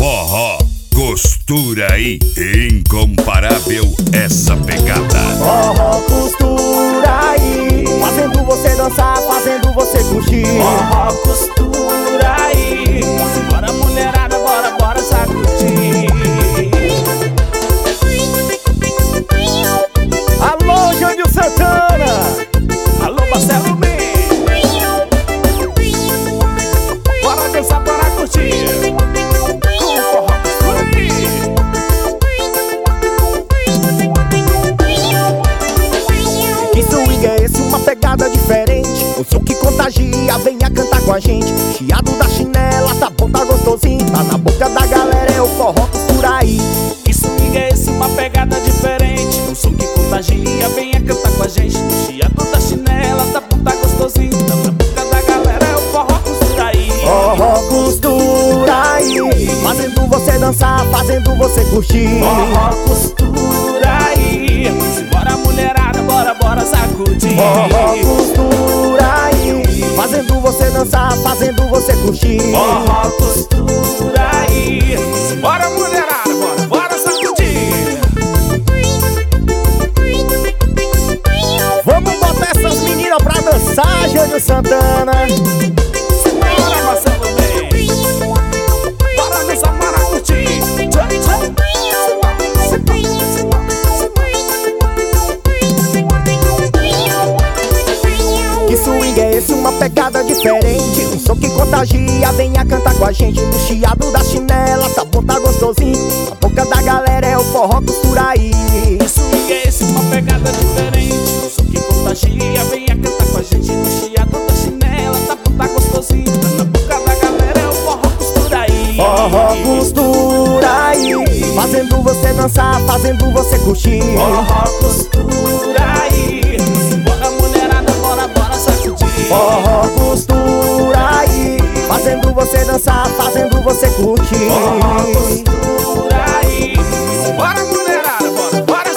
Forró, costura aí, incomparável essa pegada. Forró, costura aí, fazendo você dançar, fazendo você curtir. Forró, costura aí, bora mulherada, bora, bora sacudir. Alô, Jânio Santana, Alô, Marcelo B. Bora dançar, bora curtir. Com o forró, costura aí. que swing é esse? Uma pegada diferente, o som que contagia, venha cantar com a gente. Chiado da chinela, tá bom, tá gostosinho, tá na boca da galera, é o forró, costura aí. Que swing é esse? Uma pegada diferente, um som que contagia, venha cantar com a gente. No chiado da chinela, tá bom, tá gostosinho, tá na boca da galera, é o forró, costura aí. Forró, costura aí, fazendo você dançar, fazendo você curtir. Forró, costura aí, bora mulherada, bora, bora sacudir. Forró, costura aí, fazendo você dançar, fazendo você curtir. Forró, costura aí, bora mulherada, bora, bora sacudir. Vamos botar essas meninas pra dançar, Jânio Santana. Bora, Marcelo Bem, bora dançar, bora curtir. Que swing é esse? Uma pegada diferente, um som que contagia, venha cantar com a gente. No chiado da chinela, tá bom, tá gostosinho, a boca da galera é o forró, costura aí. Que swing é esse? Uma pegada diferente, um som que contagia, venha cantar com a gente. No chiado da chinela, tá bom, tá gostosinho, tá na boca da galera, é o forró, costura aí. Forró, costura aí, fazendo você dançar, fazendo você curtir. Forró, costura aí, bora mulherada, bora, bora sacudir. Forró, costura aí, fazendo você dançar, fazendo você curtir. Forró, costura aí, bora mulherada, bora, bora